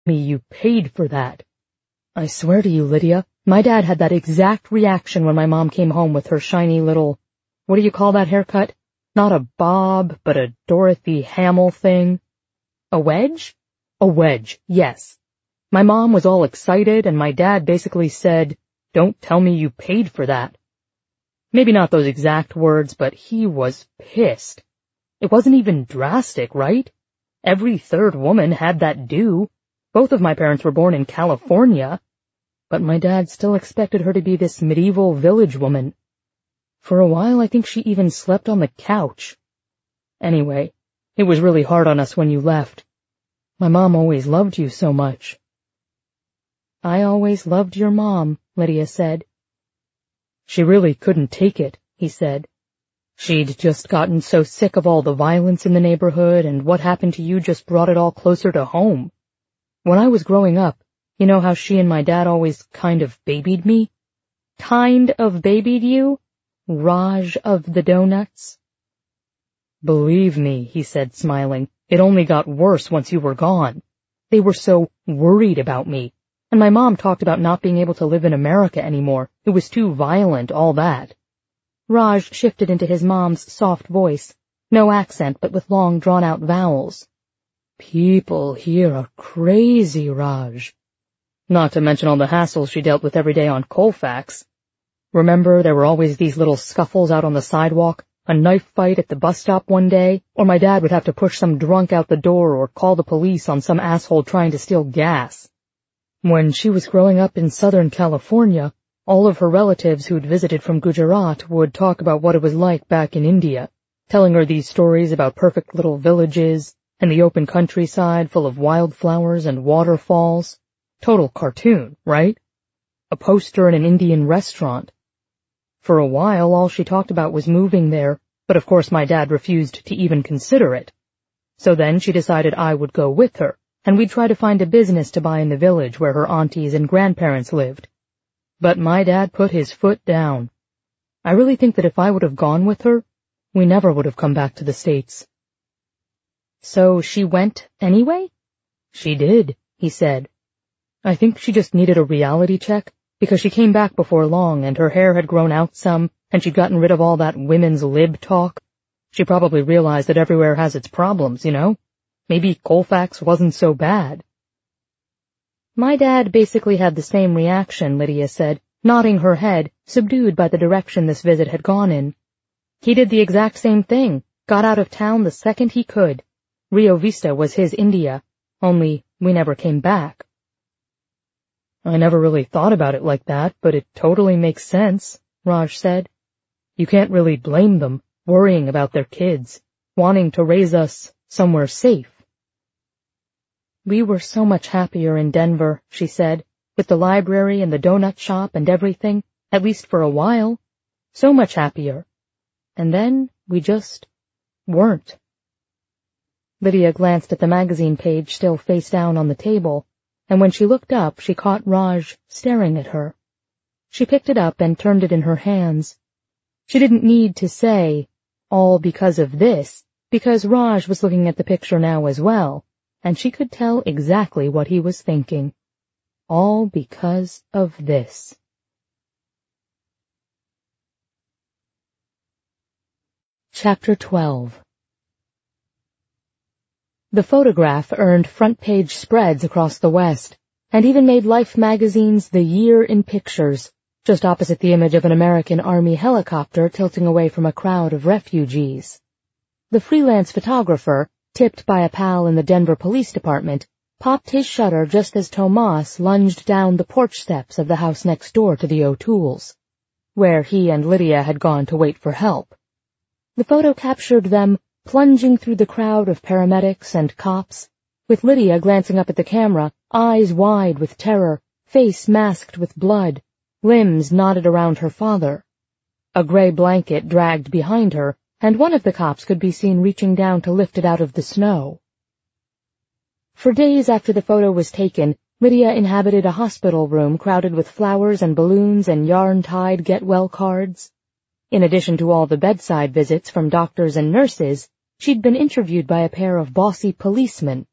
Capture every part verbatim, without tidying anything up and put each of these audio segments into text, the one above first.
me you paid for that. I swear to you, Lydia, my dad had that exact reaction when my mom came home with her shiny little, what do you call that haircut? Not a bob, but a Dorothy Hamill thing. A wedge? A wedge, yes. My mom was all excited, and my dad basically said, "Don't tell me you paid for that." Maybe not those exact words, but he was pissed. It wasn't even drastic, right? Every third woman had that due. Both of my parents were born in California. But my dad still expected her to be this medieval village woman. For a while, I think she even slept on the couch. Anyway, it was really hard on us when you left. My mom always loved you so much. I always loved your mom, Lydia said. She really couldn't take it, he said. She'd just gotten so sick of all the violence in the neighborhood, and what happened to you just brought it all closer to home. When I was growing up, you know how she and my dad always kind of babied me? Kind of babied you? Raj of the donuts? Believe me, he said, smiling, it only got worse once you were gone. They were so worried about me. And my mom talked about not being able to live in America anymore. It was too violent, all that. Raj shifted into his mom's soft voice, no accent but with long drawn-out vowels. People here are crazy, Raj. Not to mention all the hassles she dealt with every day on Colfax. Remember, there were always these little scuffles out on the sidewalk, a knife fight at the bus stop one day, or my dad would have to push some drunk out the door or call the police on some asshole trying to steal gas. When she was growing up in Southern California, all of her relatives who'd visited from Gujarat would talk about what it was like back in India, telling her these stories about perfect little villages and the open countryside full of wildflowers and waterfalls. Total cartoon, right? A poster in an Indian restaurant. For a while, all she talked about was moving there, but of course my dad refused to even consider it. So then she decided I would go with her, and we'd try to find a business to buy in the village where her aunties and grandparents lived. But my dad put his foot down. I really think that if I would have gone with her, we never would have come back to the States. So she went anyway? She did, he said. I think she just needed a reality check, because she came back before long and her hair had grown out some, and she'd gotten rid of all that women's lib talk. She probably realized that everywhere has its problems, you know? Maybe Colfax wasn't so bad. My dad basically had the same reaction, Lydia said, nodding her head, subdued by the direction this visit had gone in. He did the exact same thing, got out of town the second he could. Rio Vista was his India, only we never came back. I never really thought about it like that, but it totally makes sense, Raj said. You can't really blame them, worrying about their kids, wanting to raise us somewhere safe. We were so much happier in Denver, she said, with the library and the donut shop and everything, at least for a while. So much happier. And then we just weren't. Lydia glanced at the magazine page still face down on the table, and when she looked up, she caught Raj staring at her. She picked it up and turned it in her hands. She didn't need to say, all because of this, because Raj was looking at the picture now as well, and she could tell exactly what he was thinking. All because of this. Chapter twelve. The photograph earned front-page spreads across the West, and even made Life magazine's The Year in Pictures, just opposite the image of an American Army helicopter tilting away from a crowd of refugees. The freelance photographer, tipped by a pal in the Denver Police Department, popped his shutter just as Tomas lunged down the porch steps of the house next door to the O'Tooles, where he and Lydia had gone to wait for help. The photo captured them plunging through the crowd of paramedics and cops, with Lydia glancing up at the camera, eyes wide with terror, face masked with blood, limbs knotted around her father. A gray blanket dragged behind her, and one of the cops could be seen reaching down to lift it out of the snow. For days after the photo was taken, Lydia inhabited a hospital room crowded with flowers and balloons and yarn-tied get-well cards. In addition to all the bedside visits from doctors and nurses, she'd been interviewed by a pair of bossy policemen.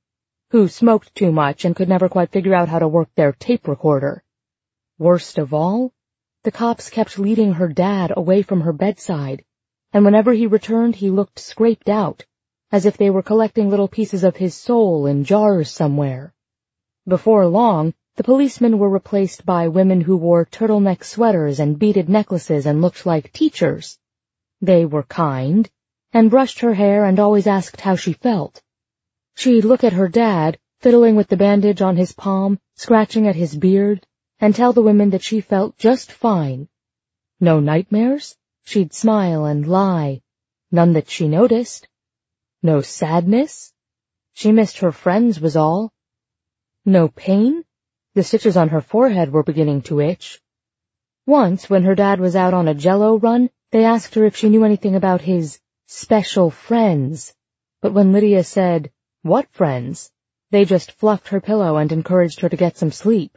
who smoked too much and could never quite figure out how to work their tape recorder. Worst of all, the cops kept leading her dad away from her bedside, and whenever he returned he looked scraped out, as if they were collecting little pieces of his soul in jars somewhere. Before long, the policemen were replaced by women who wore turtleneck sweaters and beaded necklaces and looked like teachers. They were kind, and brushed her hair and always asked how she felt. She'd look at her dad, fiddling with the bandage on his palm, scratching at his beard, and tell the women that she felt just fine. No nightmares? She'd smile and lie. None that she noticed. No sadness? She missed her friends was all. No pain? The stitches on her forehead were beginning to itch. Once, when her dad was out on a Jell-O run, they asked her if she knew anything about his special friends. But when Lydia said, "What friends?" they just fluffed her pillow and encouraged her to get some sleep.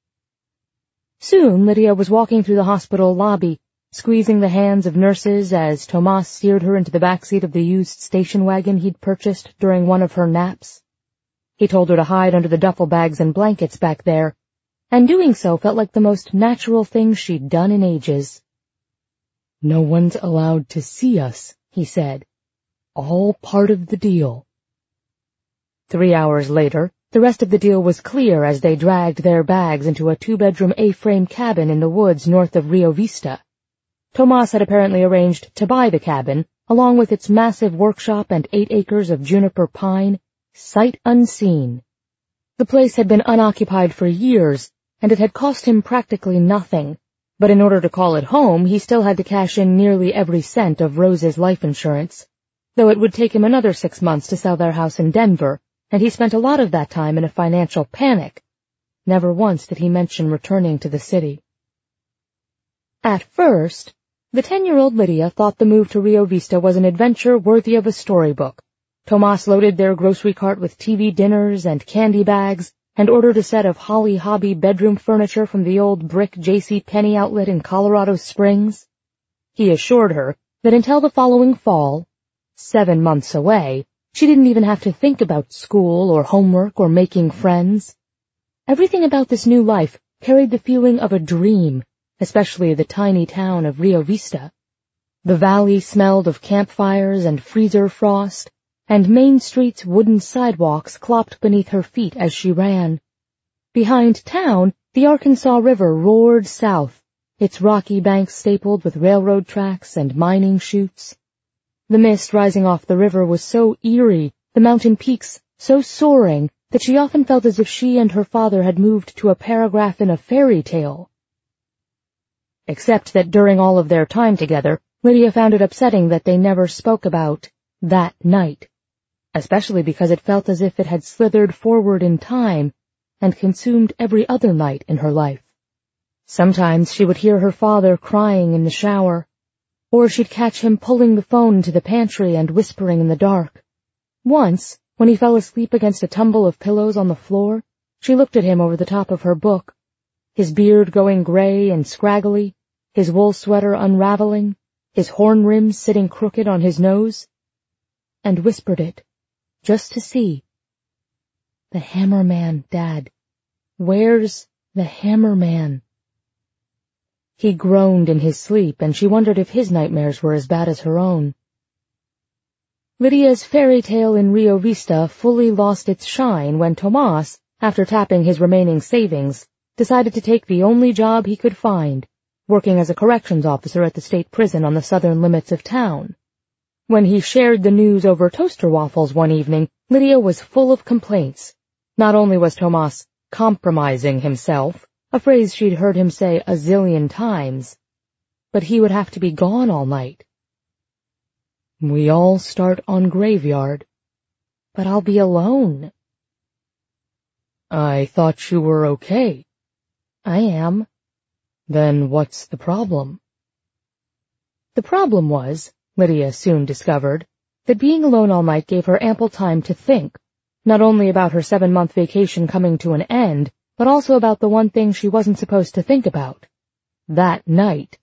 Soon, Lydia was walking through the hospital lobby, squeezing the hands of nurses as Tomas steered her into the backseat of the used station wagon he'd purchased during one of her naps. He told her to hide under the duffel bags and blankets back there, and doing so felt like the most natural thing she'd done in ages. "No one's allowed to see us," he said. "All part of the deal." Three hours later, the rest of the deal was clear as they dragged their bags into a two-bedroom A-frame cabin in the woods north of Rio Vista. Tomas had apparently arranged to buy the cabin, along with its massive workshop and eight acres of juniper pine, sight unseen. The place had been unoccupied for years, and it had cost him practically nothing, but in order to call it home, he still had to cash in nearly every cent of Rose's life insurance, though it would take him another six months to sell their house in Denver, and he spent a lot of that time in a financial panic. Never once did he mention returning to the city. At first, the ten-year-old Lydia thought the move to Rio Vista was an adventure worthy of a storybook. Tomas loaded their grocery cart with T V dinners and candy bags and ordered a set of Holly Hobby bedroom furniture from the old brick J C Penney outlet in Colorado Springs. He assured her that until the following fall, seven months away, she didn't even have to think about school or homework or making friends. Everything about this new life carried the feeling of a dream, especially the tiny town of Rio Vista. The valley smelled of campfires and freezer frost, and Main Street's wooden sidewalks clopped beneath her feet as she ran. Behind town, the Arkansas River roared south, its rocky banks stapled with railroad tracks and mining chutes. The mist rising off the river was so eerie, the mountain peaks so soaring, that she often felt as if she and her father had moved to a paragraph in a fairy tale. Except that during all of their time together, Lydia found it upsetting that they never spoke about that night, especially because it felt as if it had slithered forward in time and consumed every other night in her life. Sometimes she would hear her father crying in the shower, or she'd catch him pulling the phone into the pantry and whispering in the dark. Once, when he fell asleep against a tumble of pillows on the floor, she looked at him over the top of her book, his beard going gray and scraggly, his wool sweater unraveling, his horn rims sitting crooked on his nose, and whispered it, just to see. "The Hammer Man, Dad. Where's the Hammer Man?" He groaned in his sleep, and she wondered if his nightmares were as bad as her own. Lydia's fairy tale in Rio Vista fully lost its shine when Tomas, after tapping his remaining savings, decided to take the only job he could find, working as a corrections officer at the state prison on the southern limits of town. When he shared the news over toaster waffles one evening, Lydia was full of complaints. Not only was Tomas compromising himself, a phrase she'd heard him say a zillion times, but he would have to be gone all night. "We all start on graveyard." "But I'll be alone." "I thought you were okay." "I am." "Then what's the problem?" The problem was, Lydia soon discovered, that being alone all night gave her ample time to think, not only about her seven-month vacation coming to an end, but also about the one thing she wasn't supposed to think about. That night.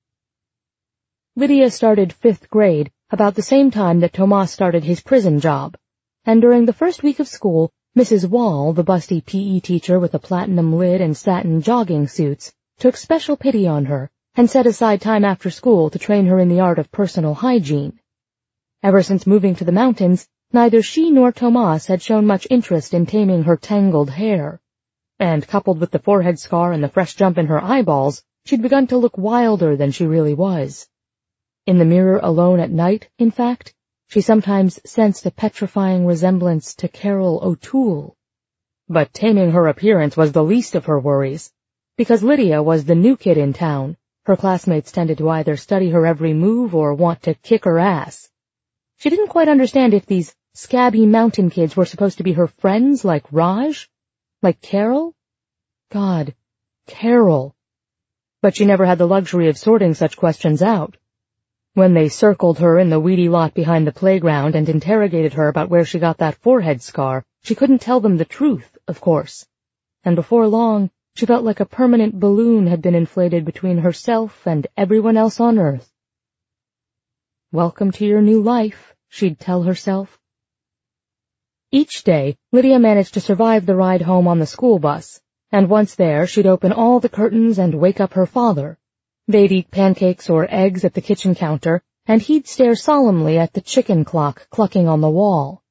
Lydia started fifth grade about the same time that Tomas started his prison job, and during the first week of school, Missus Wall, the busty P E teacher with a platinum lid and satin jogging suits, took special pity on her and set aside time after school to train her in the art of personal hygiene. Ever since moving to the mountains, neither she nor Tomas had shown much interest in taming her tangled hair, and coupled with the forehead scar and the fresh jump in her eyeballs, she'd begun to look wilder than she really was. In the mirror alone at night, in fact, she sometimes sensed a petrifying resemblance to Carol O'Toole. But taming her appearance was the least of her worries. Because Lydia was the new kid in town, her classmates tended to either study her every move or want to kick her ass. She didn't quite understand if these scabby mountain kids were supposed to be her friends like Raj? Like Carol? God, Carol. But she never had the luxury of sorting such questions out. When they circled her in the weedy lot behind the playground and interrogated her about where she got that forehead scar, she couldn't tell them the truth, of course. And before long, she felt like a permanent balloon had been inflated between herself and everyone else on Earth. Welcome to your new life, she'd tell herself. Each day, Lydia managed to survive the ride home on the school bus, and once there, she'd open all the curtains and wake up her father. They'd eat pancakes or eggs at the kitchen counter, and he'd stare solemnly at the chicken clock clucking on the wall.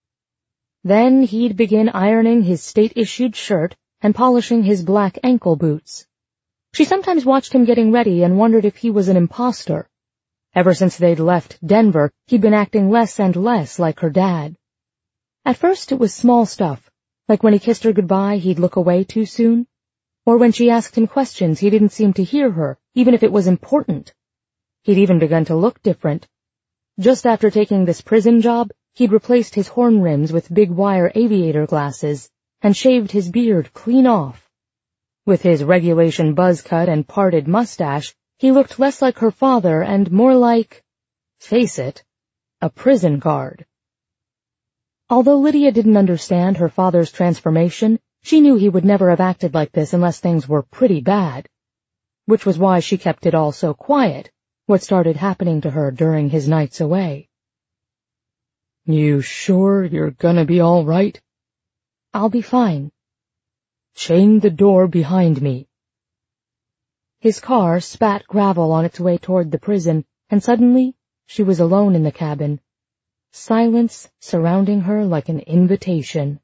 Then he'd begin ironing his state-issued shirt and polishing his black ankle boots. She sometimes watched him getting ready and wondered if he was an imposter. Ever since they'd left Denver, he'd been acting less and less like her dad. At first it was small stuff, like when he kissed her goodbye he'd look away too soon, or when she asked him questions he didn't seem to hear her, even if it was important. He'd even begun to look different. Just after taking this prison job, he'd replaced his horn rims with big wire aviator glasses and shaved his beard clean off. With his regulation buzz cut and parted mustache, he looked less like her father and more like, face it, a prison guard. Although Lydia didn't understand her father's transformation, she knew he would never have acted like this unless things were pretty bad. Which was why she kept it all so quiet, what started happening to her during his nights away. You sure you're gonna be all right? I'll be fine. Chain the door behind me. His car spat gravel on its way toward the prison, and suddenly she was alone in the cabin. Silence surrounding her like an invitation.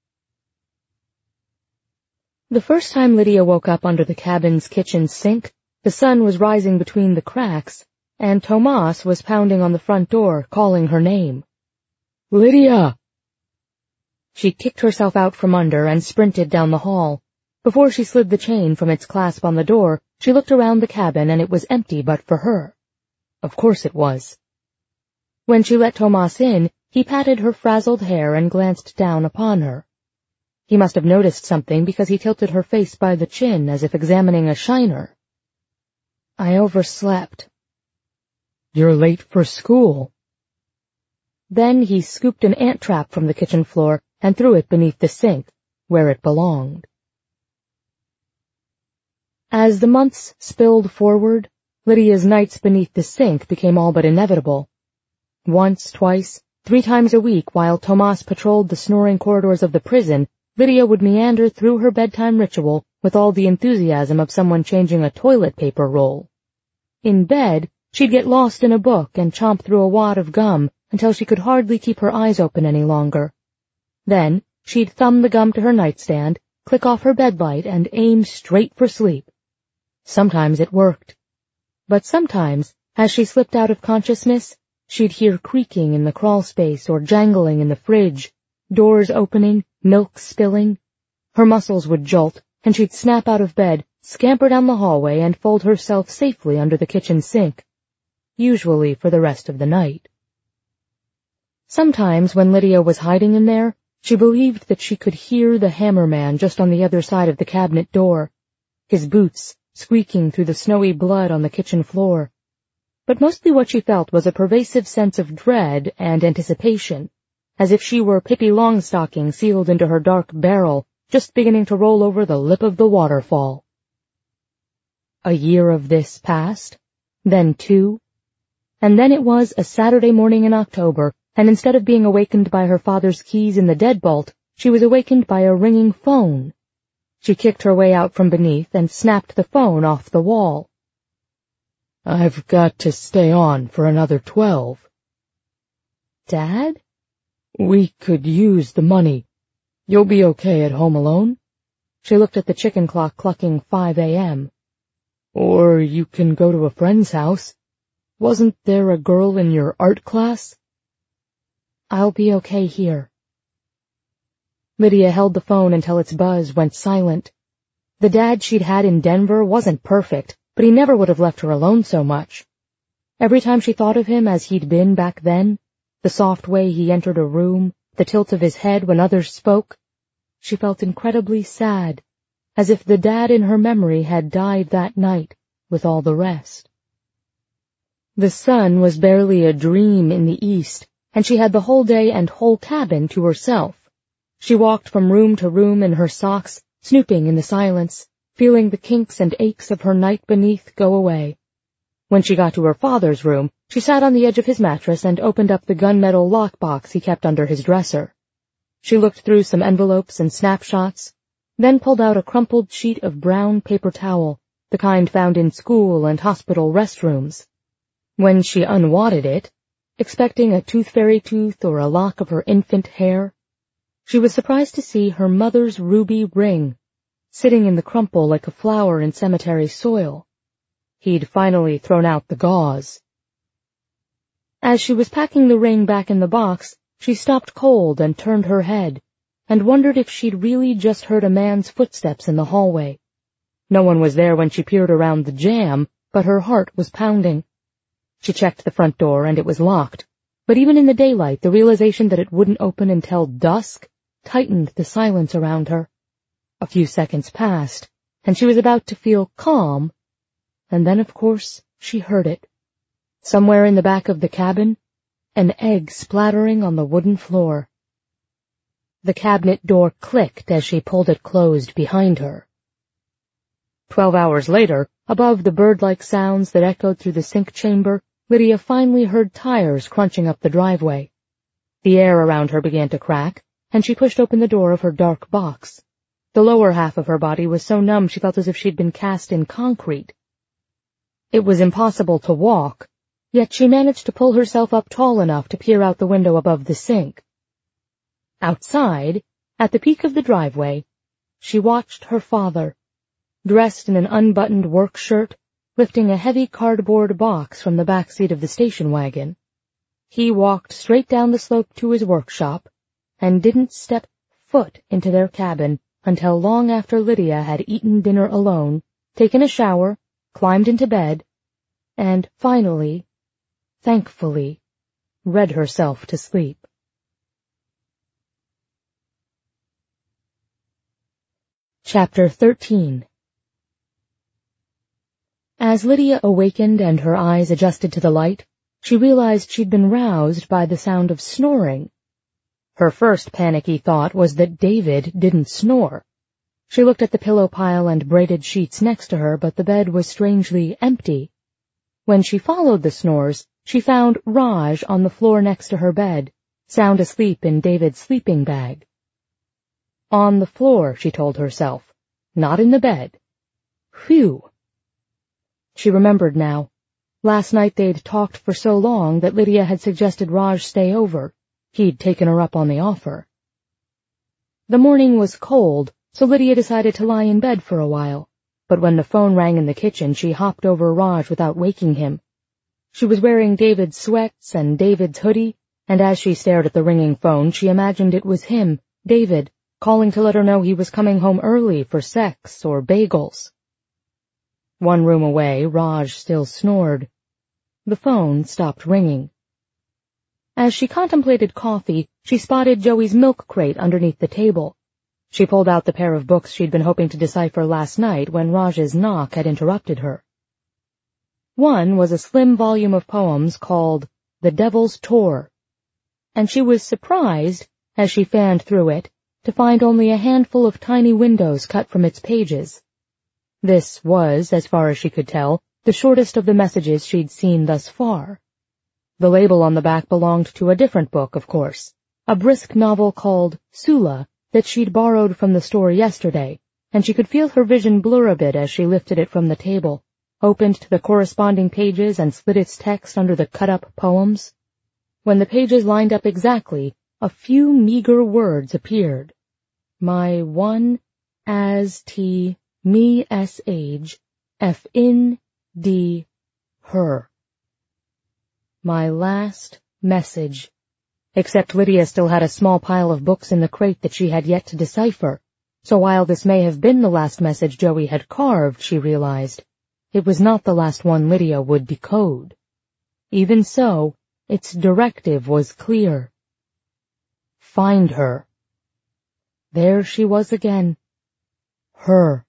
The first time Lydia woke up under the cabin's kitchen sink, the sun was rising between the cracks, and Tomas was pounding on the front door, calling her name. Lydia! She kicked herself out from under and sprinted down the hall. Before she slid the chain from its clasp on the door, she looked around the cabin and it was empty but for her. Of course it was. When she let Tomas in, he patted her frazzled hair and glanced down upon her. He must have noticed something because he tilted her face by the chin as if examining a shiner. I overslept. You're late for school. Then he scooped an ant trap from the kitchen floor and threw it beneath the sink, where it belonged. As the months spilled forward, Lydia's nights beneath the sink became all but inevitable. Once, twice, three times a week while Tomas patrolled the snoring corridors of the prison, Lydia would meander through her bedtime ritual with all the enthusiasm of someone changing a toilet paper roll. In bed, she'd get lost in a book and chomp through a wad of gum until she could hardly keep her eyes open any longer. Then, she'd thumb the gum to her nightstand, click off her bedlight, and aim straight for sleep. Sometimes it worked. But sometimes, as she slipped out of consciousness, she'd hear creaking in the crawl space or jangling in the fridge, doors opening, milk spilling. Her muscles would jolt, and she'd snap out of bed, scamper down the hallway, and fold herself safely under the kitchen sink, usually for the rest of the night. Sometimes, when Lydia was hiding in there, she believed that she could hear the hammerman just on the other side of the cabinet door, his boots squeaking through the snowy blood on the kitchen floor. But mostly what she felt was a pervasive sense of dread and anticipation, as if she were Pippi Longstocking sealed into her dark barrel, just beginning to roll over the lip of the waterfall. A year of this passed, then two, and then it was a Saturday morning in October, and instead of being awakened by her father's keys in the deadbolt, she was awakened by a ringing phone. She kicked her way out from beneath and snapped the phone off the wall. "I've got to stay on for another twelve. "Dad?" "We could use the money. You'll be okay at home alone?" She looked at the chicken clock clucking five a m "Or you can go to a friend's house. Wasn't there a girl in your art class?" "I'll be okay here." Lydia held the phone until its buzz went silent. The dad she'd had in Denver wasn't perfect, but he never would have left her alone so much. Every time she thought of him as he'd been back then, the soft way he entered a room, the tilt of his head when others spoke, she felt incredibly sad, as if the dad in her memory had died that night with all the rest. The sun was barely a dream in the east, and she had the whole day and whole cabin to herself. She walked from room to room in her socks, snooping in the silence, feeling the kinks and aches of her night beneath go away. When she got to her father's room, she sat on the edge of his mattress and opened up the gunmetal lockbox he kept under his dresser. She looked through some envelopes and snapshots, then pulled out a crumpled sheet of brown paper towel, the kind found in school and hospital restrooms. When she unwadded it, expecting a tooth fairy tooth or a lock of her infant hair, she was surprised to see her mother's ruby ring, sitting in the crumple like a flower in cemetery soil. He'd finally thrown out the gauze. As she was packing the ring back in the box, she stopped cold and turned her head, and wondered if she'd really just heard a man's footsteps in the hallway. No one was there when she peered around the jamb, but her heart was pounding. She checked the front door, and it was locked, but even in the daylight, the realization that it wouldn't open until dusk tightened the silence around her. A few seconds passed, and she was about to feel calm, and then, of course, she heard it. Somewhere in the back of the cabin, an egg splattering on the wooden floor. The cabinet door clicked as she pulled it closed behind her. Twelve hours later, above the bird-like sounds that echoed through the sink chamber, Lydia finally heard tires crunching up the driveway. The air around her began to crack, and she pushed open the door of her dark box. The lower half of her body was so numb she felt as if she'd been cast in concrete. It was impossible to walk, yet she managed to pull herself up tall enough to peer out the window above the sink. Outside, at the peak of the driveway, she watched her father, dressed in an unbuttoned work shirt, lifting a heavy cardboard box from the back seat of the station wagon. He walked straight down the slope to his workshop, and didn't step foot into their cabin until long after Lydia had eaten dinner alone, taken a shower, climbed into bed, and finally, thankfully, read herself to sleep. Chapter thirteen. As Lydia awakened and her eyes adjusted to the light, she realized she'd been roused by the sound of snoring. Her first panicky thought was that David didn't snore. She looked at the pillow pile and braided sheets next to her, but the bed was strangely empty. When she followed the snores, she found Raj on the floor next to her bed, sound asleep in David's sleeping bag. On the floor, she told herself, not in the bed. Phew. She remembered now. Last night they'd talked for so long that Lydia had suggested Raj stay over. He'd taken her up on the offer. The morning was cold, so Lydia decided to lie in bed for a while, but when the phone rang in the kitchen, she hopped over Raj without waking him. She was wearing David's sweats and David's hoodie, and as she stared at the ringing phone, she imagined it was him, David, calling to let her know he was coming home early for sex or bagels. One room away, Raj still snored. The phone stopped ringing. As she contemplated coffee, she spotted Joey's milk crate underneath the table. She pulled out the pair of books she'd been hoping to decipher last night when Raj's knock had interrupted her. One was a slim volume of poems called The Devil's Tour, and she was surprised, as she fanned through it, to find only a handful of tiny windows cut from its pages. This was, as far as she could tell, the shortest of the messages she'd seen thus far. The label on the back belonged to a different book, of course, a brisk novel called Sula that she'd borrowed from the store yesterday, and she could feel her vision blur a bit as she lifted it from the table, opened to the corresponding pages and slid its text under the cut-up poems. When the pages lined up exactly, a few meager words appeared. My one, as t, me s age, f in, d, her. My last message. Except Lydia still had a small pile of books in the crate that she had yet to decipher, so while this may have been the last message Joey had carved, she realized, it was not the last one Lydia would decode. Even so, its directive was clear. Find her. There she was again. Her.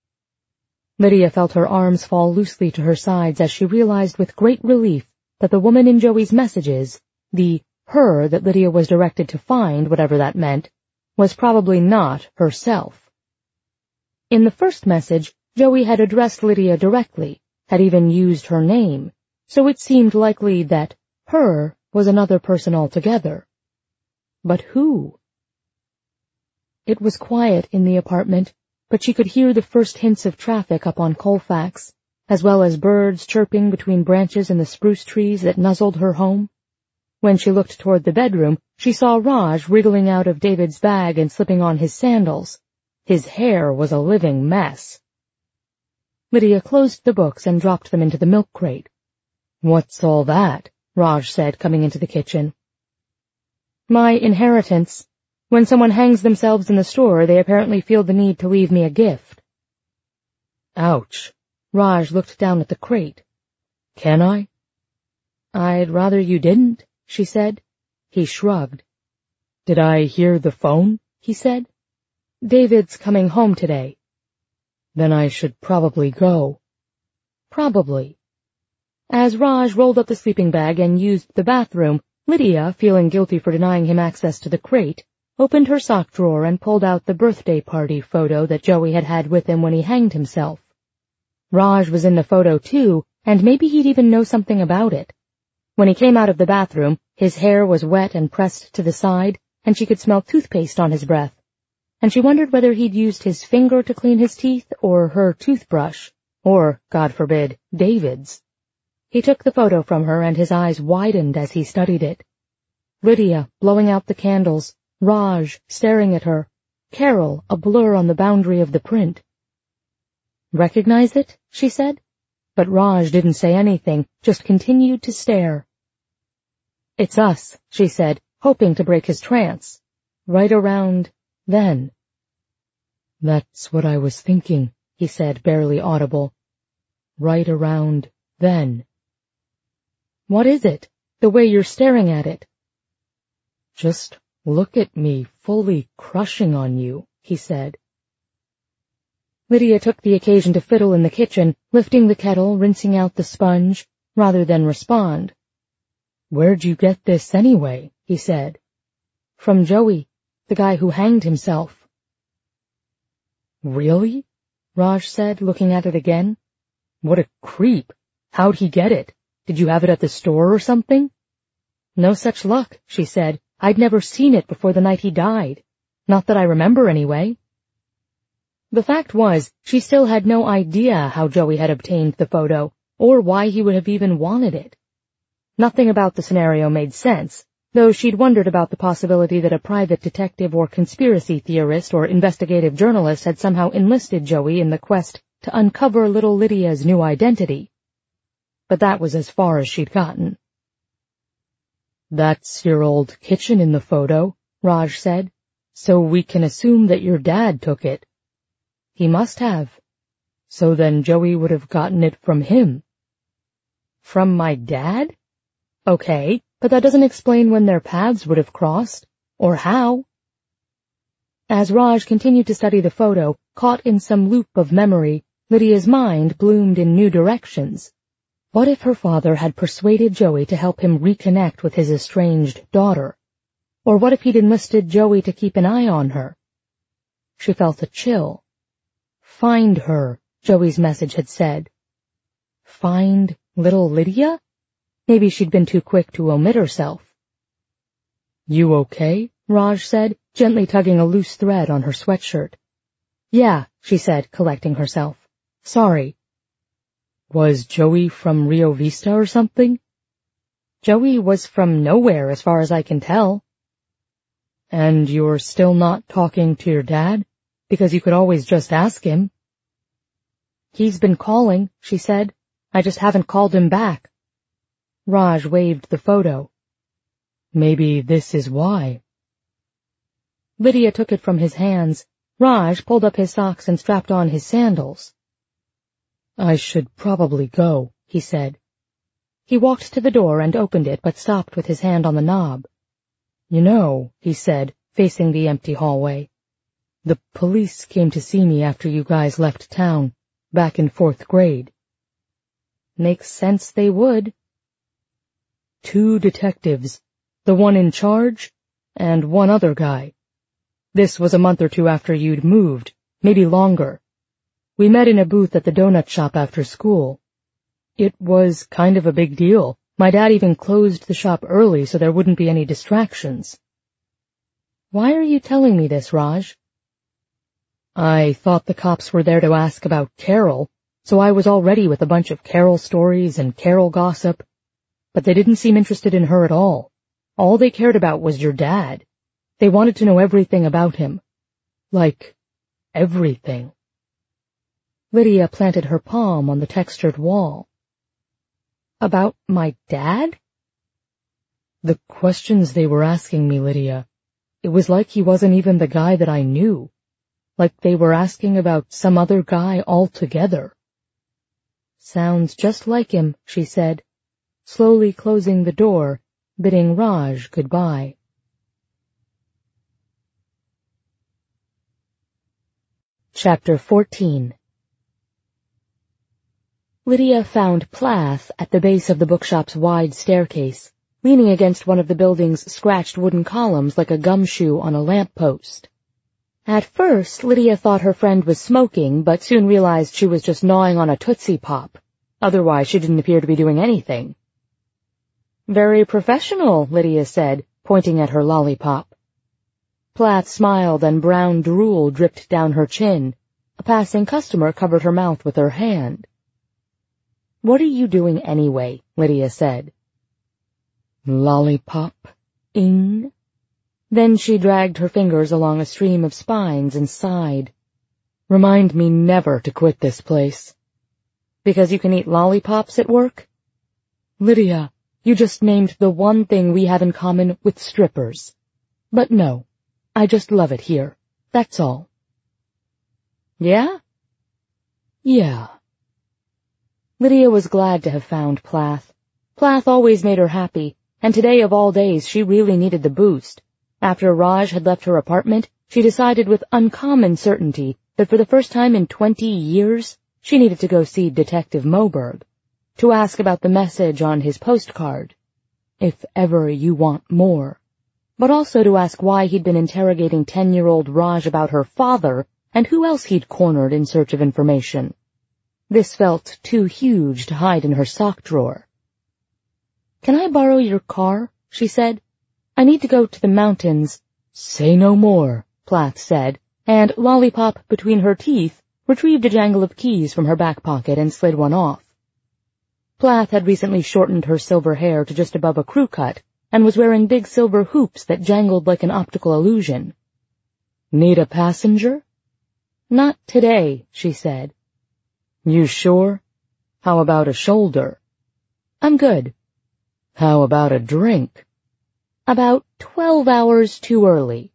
Lydia felt her arms fall loosely to her sides as she realized with great relief that the woman in Joey's messages, the her that Lydia was directed to find, whatever that meant, was probably not herself. In the first message, Joey had addressed Lydia directly, had even used her name, so it seemed likely that her was another person altogether. But who? It was quiet in the apartment, but she could hear the first hints of traffic up on Colfax, as well as birds chirping between branches in the spruce trees that nuzzled her home. When she looked toward the bedroom, she saw Raj wriggling out of David's bag and slipping on his sandals. His hair was a living mess. Lydia closed the books and dropped them into the milk crate. What's all that? Raj said, coming into the kitchen. My inheritance. When someone hangs themselves in the store, they apparently feel the need to leave me a gift. Ouch. Raj looked down at the crate. Can I? I'd rather you didn't, she said. He shrugged. Did I hear the phone? He said. David's coming home today. Then I should probably go. Probably. As Raj rolled up the sleeping bag and used the bathroom, Lydia, feeling guilty for denying him access to the crate, opened her sock drawer and pulled out the birthday party photo that Joey had had with him when he hanged himself. Raj was in the photo too, and maybe he'd even know something about it. When he came out of the bathroom, his hair was wet and pressed to the side, and she could smell toothpaste on his breath. And she wondered whether he'd used his finger to clean his teeth or her toothbrush, or, God forbid, David's. He took the photo from her and his eyes widened as he studied it. Lydia, blowing out the candles, Raj, staring at her, Carol, a blur on the boundary of the print. Recognize it? She said. But Raj didn't say anything, just continued to stare. It's us, she said, hoping to break his trance. Right around then. That's what I was thinking, he said, barely audible. Right around then. What is it? The way you're staring at it? Just look at me fully crushing on you, he said. Lydia took the occasion to fiddle in the kitchen, lifting the kettle, rinsing out the sponge, rather than respond. Where'd you get this anyway? He said. From Joey, the guy who hanged himself. Really? Raj said, looking at it again. What a creep. How'd he get it? Did you have it at the store or something? No such luck, she said. I'd never seen it before the night he died. Not that I remember anyway. The fact was, she still had no idea how Joey had obtained the photo, or why he would have even wanted it. Nothing about the scenario made sense, though she'd wondered about the possibility that a private detective or conspiracy theorist or investigative journalist had somehow enlisted Joey in the quest to uncover little Lydia's new identity. But that was as far as she'd gotten. That's your old kitchen in the photo, Raj said, so we can assume that your dad took it. He must have. So then Joey would have gotten it from him. From my dad? Okay, but that doesn't explain when their paths would have crossed, or how. As Raj continued to study the photo, caught in some loop of memory, Lydia's mind bloomed in new directions. What if her father had persuaded Joey to help him reconnect with his estranged daughter? Or what if he'd enlisted Joey to keep an eye on her? She felt a chill. Find her, Joey's message had said. Find little Lydia? Maybe she'd been too quick to omit herself. You okay? Raj said, gently tugging a loose thread on her sweatshirt. Yeah, she said, collecting herself. Sorry. Was Joey from Rio Vista or something? Joey was from nowhere as far as I can tell. And you're still not talking to your dad? Because you could always just ask him. He's been calling, she said. I just haven't called him back. Raj waved the photo. Maybe this is why. Lydia took it from his hands. Raj pulled up his socks and strapped on his sandals. I should probably go, he said. He walked to the door and opened it, but stopped with his hand on the knob. You know, he said, facing the empty hallway, the police came to see me after you guys left town, back in fourth grade. Makes sense they would. Two detectives, the one in charge, and one other guy. This was a month or two after you'd moved, maybe longer. We met in a booth at the donut shop after school. It was kind of a big deal. My dad even closed the shop early so there wouldn't be any distractions. Why are you telling me this, Raj? I thought the cops were there to ask about Carol, so I was all ready with a bunch of Carol stories and Carol gossip. But they didn't seem interested in her at all. All they cared about was your dad. They wanted to know everything about him. Like, everything. Lydia planted her palm on the textured wall. About my dad? The questions they were asking me, Lydia. It was like he wasn't even the guy that I knew. Like they were asking about some other guy altogether. Sounds just like him, she said, slowly closing the door, bidding Raj goodbye. Chapter fourteen. Lydia found Plath at the base of the bookshop's wide staircase, leaning against one of the building's scratched wooden columns like a gumshoe on a lamppost. At first, Lydia thought her friend was smoking, but soon realized she was just gnawing on a Tootsie Pop. Otherwise, she didn't appear to be doing anything. Very professional, Lydia said, pointing at her lollipop. Plath smiled and brown drool dripped down her chin. A passing customer covered her mouth with her hand. What are you doing anyway? Lydia said. Lollipop, ing. Then she dragged her fingers along a stream of spines and sighed. Remind me never to quit this place. Because you can eat lollipops at work? Lydia, you just named the one thing we have in common with strippers. But no, I just love it here. That's all. Yeah? Yeah. Lydia was glad to have found Plath. Plath always made her happy, and today of all days she really needed the boost. After Raj had left her apartment, she decided with uncommon certainty that for the first time in twenty years, she needed to go see Detective Moberg, to ask about the message on his postcard, if ever you want more, but also to ask why he'd been interrogating ten-year-old Raj about her father and who else he'd cornered in search of information. This felt too huge to hide in her sock drawer. Can I borrow your car? She said. I need to go to the mountains. Say no more, Plath said, and, lollipop between her teeth, retrieved a jangle of keys from her back pocket and slid one off. Plath had recently shortened her silver hair to just above a crew cut and was wearing big silver hoops that jangled like an optical illusion. Need a passenger? Not today, she said. You sure? How about a shoulder? I'm good. How about a drink? About twelve hours too early.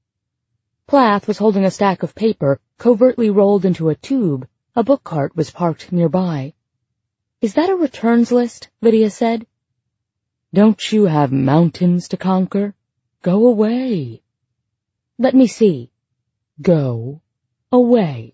Plath was holding a stack of paper covertly rolled into a tube. A book cart was parked nearby. Is that a returns list? Lydia said. Don't you have mountains to conquer? Go away. Let me see. Go away.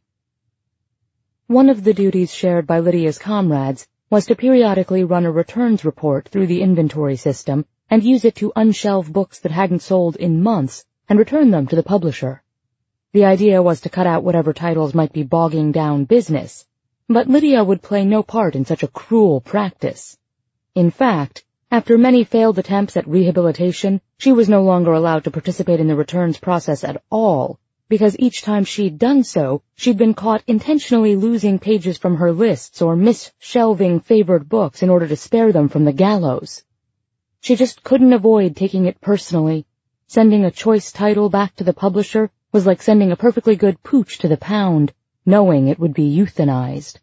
One of the duties shared by Lydia's comrades was to periodically run a returns report through the inventory system and use it to unshelve books that hadn't sold in months and return them to the publisher. The idea was to cut out whatever titles might be bogging down business, but Lydia would play no part in such a cruel practice. In fact, After many failed attempts at rehabilitation, she was no longer allowed to participate in the returns process at all, because each time she'd done so, she'd been caught intentionally losing pages from her lists or mis-shelving favored books in order to spare them from the gallows. She just couldn't avoid taking it personally. Sending a choice title back to the publisher was like sending a perfectly good pooch to the pound, knowing it would be euthanized.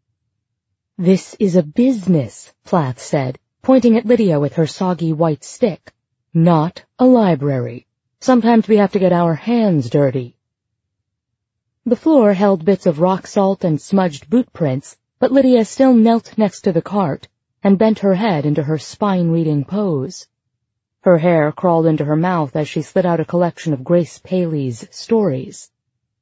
"This is a business," Plath said, pointing at Lydia with her soggy white stick. "Not a library. Sometimes we have to get our hands dirty." The floor held bits of rock salt and smudged boot prints, but Lydia still knelt next to the cart and bent her head into her spine-reading pose. Her hair crawled into her mouth as she slid out a collection of Grace Paley's stories.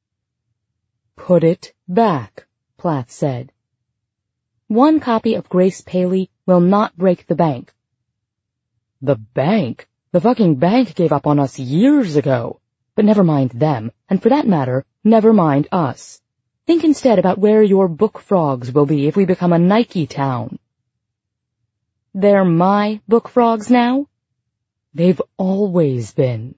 "Put it back," Plath said. "One copy of Grace Paley will not break the bank." "The bank? The fucking bank gave up on us years ago. But never mind them, and for that matter, never mind us. Think instead about where your book frogs will be if we become a Nike town." "They're my book frogs now?" "They've always been."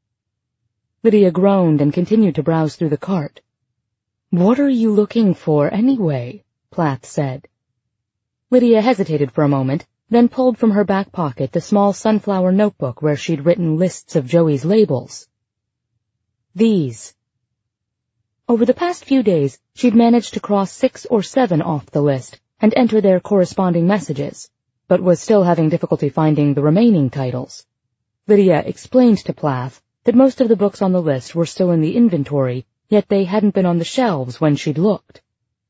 Lydia groaned and continued to browse through the cart. "What are you looking for, anyway?" Plath said. Lydia hesitated for a moment, then pulled from her back pocket the small sunflower notebook where she'd written lists of Joey's labels. "These." Over the past few days, she'd managed to cross six or seven off the list and enter their corresponding messages, but was still having difficulty finding the remaining titles. Lydia explained to Plath that most of the books on the list were still in the inventory, yet they hadn't been on the shelves when she'd looked.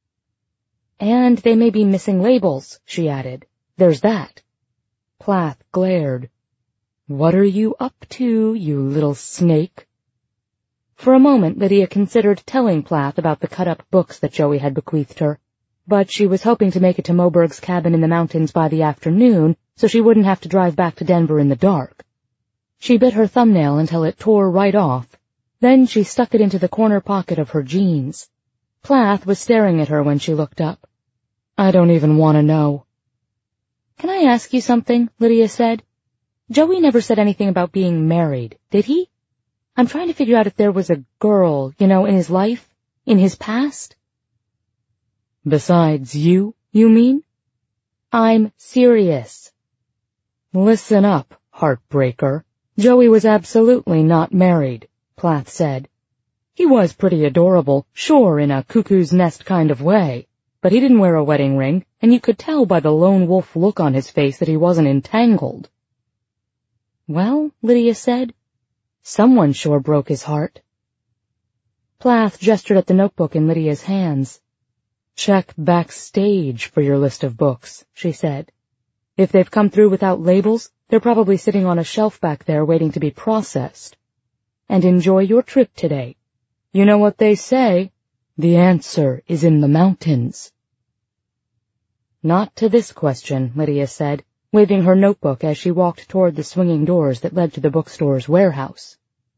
"And they may be missing labels," she added. "There's that." Plath glared. "What are you up to, you little snake?" For a moment Lydia considered telling Plath about the cut-up books that Joey had bequeathed her, but she was hoping to make it to Moberg's cabin in the mountains by the afternoon so she wouldn't have to drive back to Denver in the dark. She bit her thumbnail until it tore right off. Then she stuck it into the corner pocket of her jeans. Plath was staring at her when she looked up. "I don't even want to know." "Can I ask you something?" Lydia said. "Joey never said anything about being married, did he? I'm trying to figure out if there was a girl, you know, in his life, in his past." "Besides you, you mean?" "I'm serious." "Listen up, heartbreaker. Joey was absolutely not married," Plath said. "He was pretty adorable, sure, in a cuckoo's nest kind of way, but he didn't wear a wedding ring, and you could tell by the lone wolf look on his face that he wasn't entangled." "Well," Lydia said, "someone sure broke his heart." Plath gestured at the notebook in Lydia's hands. "Check backstage for your list of books," she said. "If they've come through without labels, they're probably sitting on a shelf back there waiting to be processed. And enjoy your trip today. You know what they say, the answer is in the mountains." "Not to this question," Lydia said, waving her notebook as she walked toward the swinging doors that led to the bookstore's warehouse.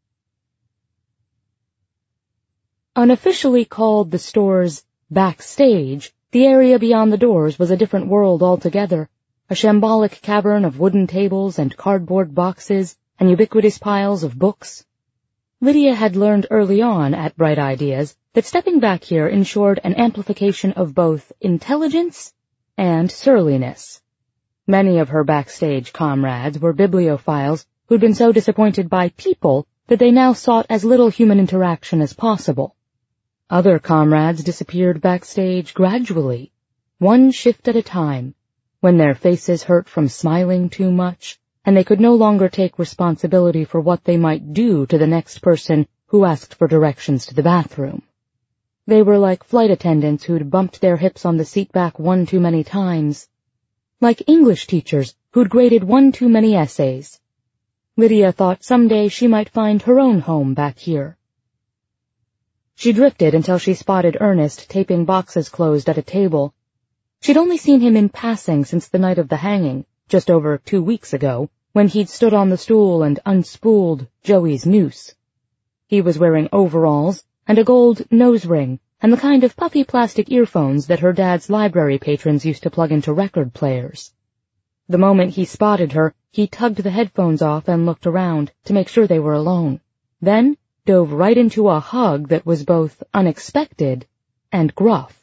Unofficially called the store's backstage, the area beyond the doors was a different world altogether, a shambolic cavern of wooden tables and cardboard boxes and ubiquitous piles of books. Lydia had learned early on at Bright Ideas that stepping back here ensured an amplification of both intelligence and surliness. Many of her backstage comrades were bibliophiles who'd been so disappointed by people that they now sought as little human interaction as possible. Other comrades disappeared backstage gradually, one shift at a time, when their faces hurt from smiling too much, and they could no longer take responsibility for what they might do to the next person who asked for directions to the bathroom. They were like flight attendants who'd bumped their hips on the seat back one too many times, like English teachers who'd graded one too many essays. Lydia thought someday she might find her own home back here. She drifted until she spotted Ernest taping boxes closed at a table. She'd only seen him in passing since the night of the hanging, just over two weeks ago, when he'd stood on the stool and unspooled Joey's noose. He was wearing overalls and a gold nose ring and the kind of puffy plastic earphones that her dad's library patrons used to plug into record players. The moment he spotted her, he tugged the headphones off and looked around to make sure they were alone, then dove right into a hug that was both unexpected and gruff.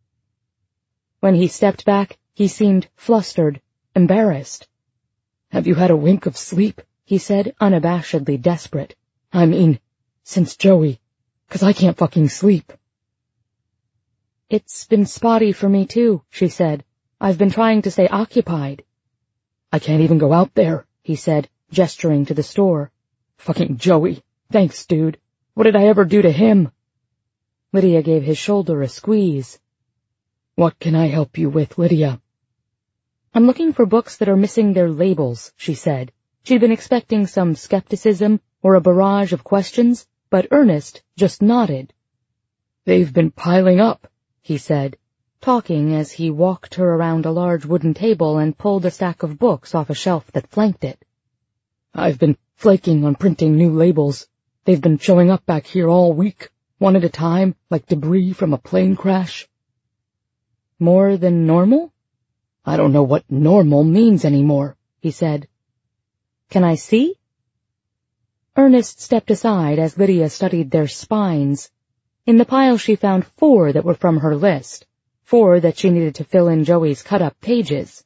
When he stepped back, he seemed flustered, embarrassed. "Have you had a wink of sleep?" he said, unabashedly desperate. "I mean, since Joey, 'cause I can't fucking sleep." "It's been spotty for me too," she said. "I've been trying to stay occupied." "I can't even go out there," he said, gesturing to the store. "Fucking Joey. Thanks, dude. What did I ever do to him?" Lydia gave his shoulder a squeeze. "What can I help you with, Lydia?" "I'm looking for books that are missing their labels," she said. She'd been expecting some skepticism or a barrage of questions, but Ernest just nodded. "They've been piling up," he said, talking as he walked her around a large wooden table and pulled a stack of books off a shelf that flanked it. "I've been flaking on printing new labels. They've been showing up back here all week, one at a time, like debris from a plane crash." "More than normal?" "I don't know what normal means anymore," he said. "Can I see?" Ernest stepped aside as Lydia studied their spines. In the pile she found four that were from her list, four that she needed to fill in Joey's cut-up pages.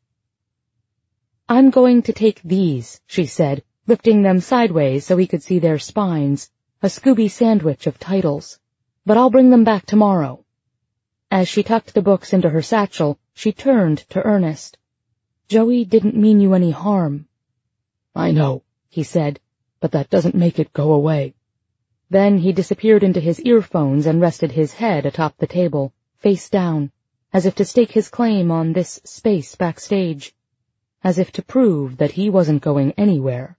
"I'm going to take these," she said, lifting them sideways so he could see their spines, a Scooby sandwich of titles. "But I'll bring them back tomorrow." As she tucked the books into her satchel, she turned to Ernest. "Joey didn't mean you any harm." "I know," he said, "but that doesn't make it go away." Then he disappeared into his earphones and rested his head atop the table, face down, as if to stake his claim on this space backstage, as if to prove that he wasn't going anywhere.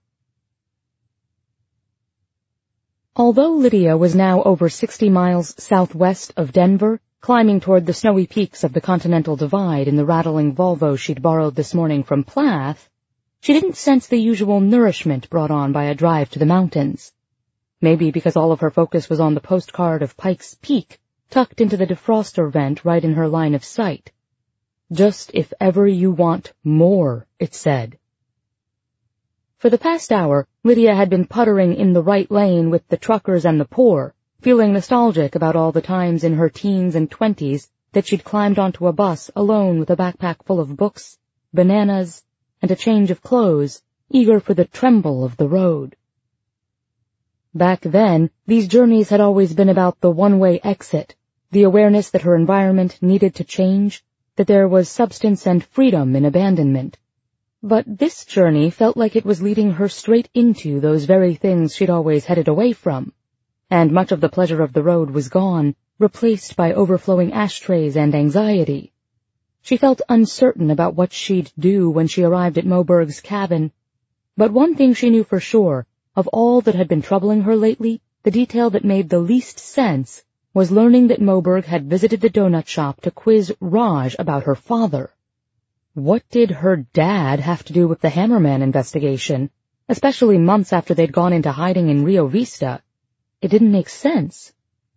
Although Lydia was now over sixty miles southwest of Denver, climbing toward the snowy peaks of the Continental Divide in the rattling Volvo she'd borrowed this morning from Plath, she didn't sense the usual nourishment brought on by a drive to the mountains. Maybe because all of her focus was on the postcard of Pike's Peak, tucked into the defroster vent right in her line of sight. "Just if ever you want more," it said. For the past hour, Lydia had been puttering in the right lane with the truckers and the poor, feeling nostalgic about all the times in her teens and twenties that she'd climbed onto a bus alone with a backpack full of books, bananas, and a change of clothes, eager for the tremble of the road. Back then, these journeys had always been about the one-way exit, the awareness that her environment needed to change, that there was substance and freedom in abandonment. But this journey felt like it was leading her straight into those very things she'd always headed away from, and much of the pleasure of the road was gone, replaced by overflowing ashtrays and anxiety. She felt uncertain about what she'd do when she arrived at Moberg's cabin, but one thing she knew for sure, of all that had been troubling her lately, the detail that made the least sense was learning that Moberg had visited the donut shop to quiz Raj about her father. What did her dad have to do with the Hammerman investigation, especially months after they'd gone into hiding in Rio Vista? It didn't make sense.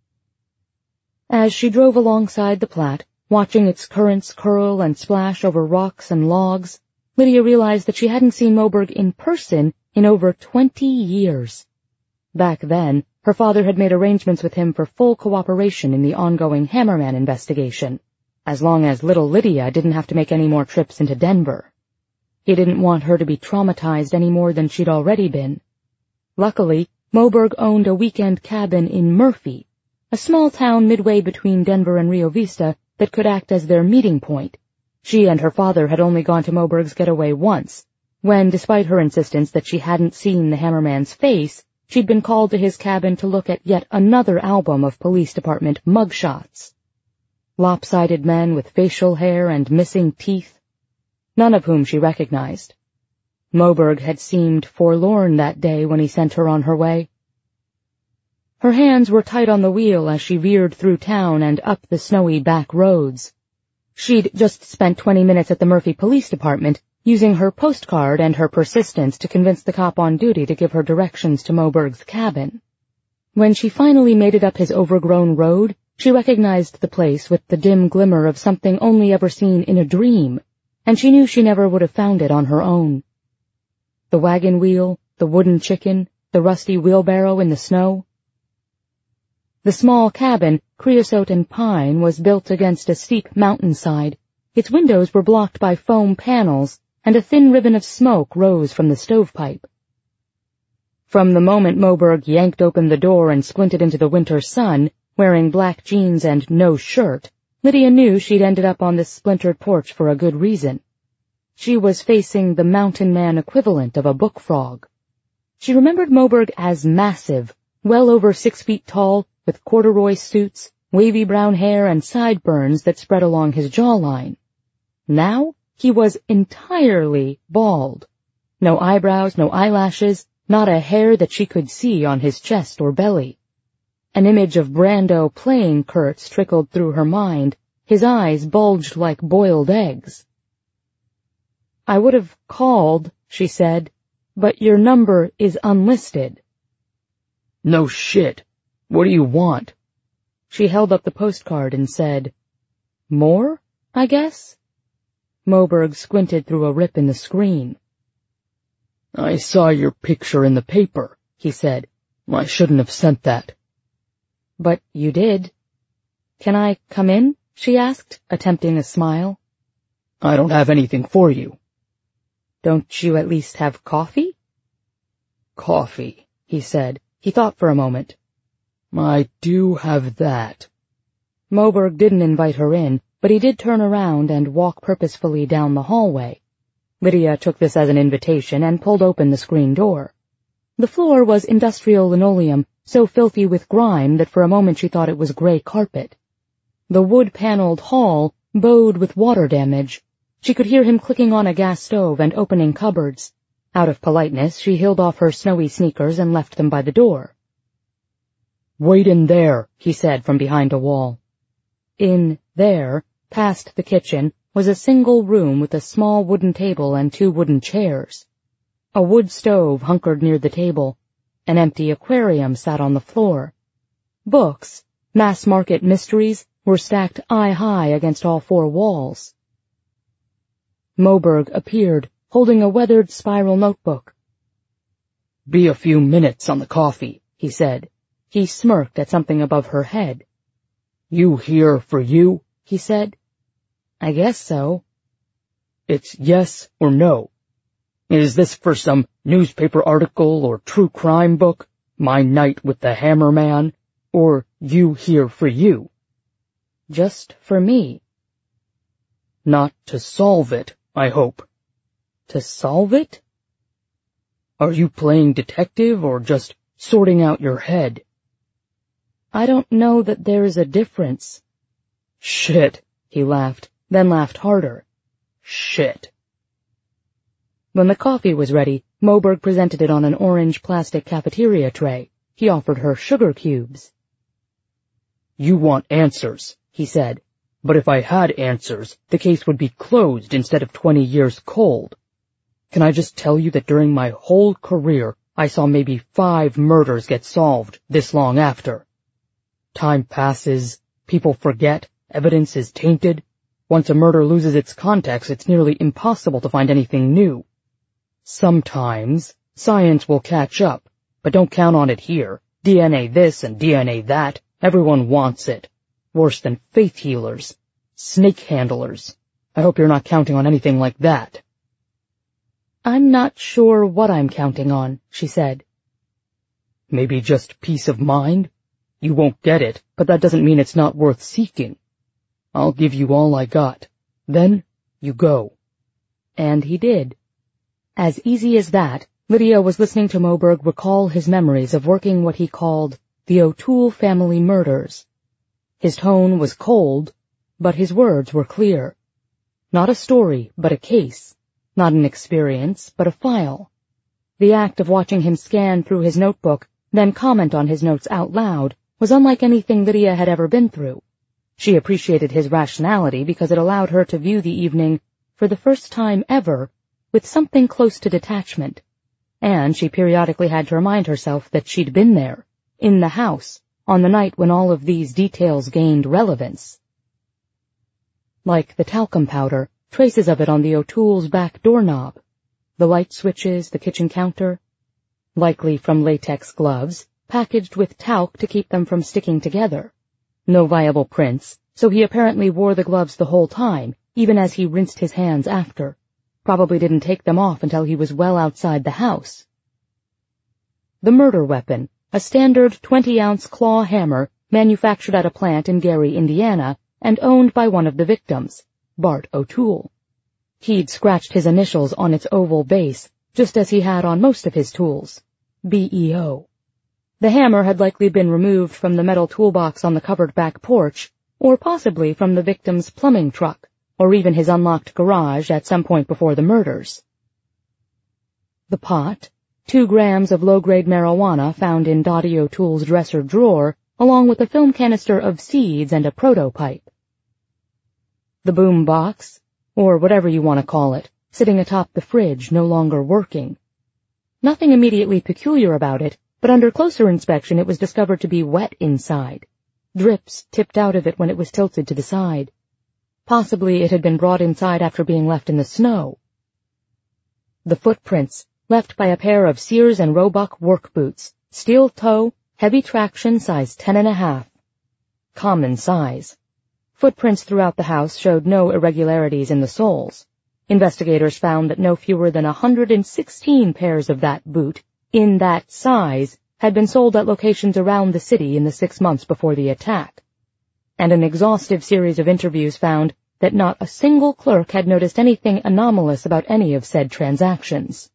As she drove alongside the Platte, watching its currents curl and splash over rocks and logs, Lydia realized that she hadn't seen Moberg in person in over twenty years. Back then, her father had made arrangements with him for full cooperation in the ongoing Hammerman investigation, as long as little Lydia didn't have to make any more trips into Denver. He didn't want her to be traumatized any more than she'd already been. Luckily, Moberg owned a weekend cabin in Murphy, a small town midway between Denver and Rio Vista that could act as their meeting point. She and her father had only gone to Moberg's getaway once, when, despite her insistence that she hadn't seen the Hammerman's face, she'd been called to his cabin to look at yet another album of police department mugshots. Lopsided men with facial hair and missing teeth, none of whom she recognized. Moberg had seemed forlorn that day when he sent her on her way. Her hands were tight on the wheel as she veered through town and up the snowy back roads. She'd just spent twenty minutes at the Murphy Police Department, using her postcard and her persistence to convince the cop on duty to give her directions to Moberg's cabin. When she finally made it up his overgrown road, she recognized the place with the dim glimmer of something only ever seen in a dream, and she knew she never would have found it on her own. The wagon wheel, the wooden chicken, the rusty wheelbarrow in the snow. The small cabin, creosote and pine, was built against a steep mountainside. Its windows were blocked by foam panels, and a thin ribbon of smoke rose from the stovepipe. From the moment Moberg yanked open the door and squinted into the winter sun, wearing black jeans and no shirt, Lydia knew she'd ended up on this splintered porch for a good reason. She was facing the mountain man equivalent of a book frog. She remembered Moberg as massive, well over six feet tall, with corduroy suits, wavy brown hair, and sideburns that spread along his jawline. Now he was entirely bald. No eyebrows, no eyelashes, not a hair that she could see on his chest or belly. An image of Brando playing Kurtz trickled through her mind. His eyes bulged like boiled eggs. "I would have called," she said, "but your number is unlisted." "No shit. What do you want?" She held up the postcard and said, "More, I guess?" Moberg squinted through a rip in the screen. "I saw your picture in the paper," he said. "I shouldn't have sent that." "But you did." "Can I come in?" she asked, attempting a smile. "I don't have anything for you." "Don't you at least have coffee?" "Coffee," he said. He thought for a moment. "I do have that." Moberg didn't invite her in, but he did turn around and walk purposefully down the hallway. Lydia took this as an invitation and pulled open the screen door. The floor was industrial linoleum, so filthy with grime that for a moment she thought it was gray carpet. The wood-paneled hall bowed with water damage. She could hear him clicking on a gas stove and opening cupboards. Out of politeness, she heeled off her snowy sneakers and left them by the door. "Wait in there," he said from behind a wall. In there, past the kitchen, was a single room with a small wooden table and two wooden chairs. A wood stove hunkered near the table. An empty aquarium sat on the floor. Books, mass-market mysteries, were stacked eye-high against all four walls. Moberg appeared, holding a weathered spiral notebook. "Be a few minutes on the coffee," he said. He smirked at something above her head. "You here for you?" he said. "I guess so." "It's yes or no. Is this for some newspaper article or true crime book, My Night with the Hammer Man, or you here for you?" "Just for me." "Not to solve it, I hope." "To solve it?" "Are you playing detective or just sorting out your head?" "I don't know that there is a difference." "Shit," he laughed, then laughed harder. "Shit." When the coffee was ready, Moberg presented it on an orange plastic cafeteria tray. He offered her sugar cubes. "You want answers," he said. "But if I had answers, the case would be closed instead of twenty years cold. Can I just tell you that during my whole career, I saw maybe five murders get solved this long after? Time passes, people forget, evidence is tainted. Once a murder loses its context, it's nearly impossible to find anything new. Sometimes, science will catch up, but don't count on it here. D N A this and D N A that, everyone wants it. Worse than faith healers. Snake handlers. I hope you're not counting on anything like that." "I'm not sure what I'm counting on," she said. "Maybe just peace of mind? You won't get it, but that doesn't mean it's not worth seeking. I'll give you all I got. Then, you go." And he did. As easy as that, Lydia was listening to Moberg recall his memories of working what he called the O'Toole family murders. His tone was cold, but his words were clear. Not a story, but a case. Not an experience, but a file. The act of watching him scan through his notebook, then comment on his notes out loud, was unlike anything Lydia had ever been through. She appreciated his rationality because it allowed her to view the evening, for the first time ever, with something close to detachment. And she periodically had to remind herself that she'd been there, in the house, on the night when all of these details gained relevance. Like the talcum powder, traces of it on the O'Toole's back doorknob, the light switches, the kitchen counter, likely from latex gloves, packaged with talc to keep them from sticking together. No viable prints, so he apparently wore the gloves the whole time, even as he rinsed his hands after. Probably didn't take them off until he was well outside the house. The murder weapon, a standard twenty-ounce claw hammer manufactured at a plant in Gary, Indiana, and owned by one of the victims, Bart O'Toole. He'd scratched his initials on its oval base, just as he had on most of his tools, B E O. The hammer had likely been removed from the metal toolbox on the covered back porch, or possibly from the victim's plumbing truck, or even his unlocked garage at some point before the murders. The pot, two grams of low-grade marijuana found in Dottie O'Toole's dresser drawer, along with a film canister of seeds and a protopipe. The boom box, or whatever you want to call it, sitting atop the fridge, no longer working. Nothing immediately peculiar about it, but under closer inspection it was discovered to be wet inside. Drips tipped out of it when it was tilted to the side. Possibly it had been brought inside after being left in the snow. The footprints, left by a pair of Sears and Roebuck work boots, steel toe, heavy traction, size ten and a half. Common size. Footprints throughout the house showed no irregularities in the soles. Investigators found that no fewer than one hundred sixteen pairs of that boot, in that size, had been sold at locations around the city in the six months before the attack. And an exhaustive series of interviews found that not a single clerk had noticed anything anomalous about any of said transactions.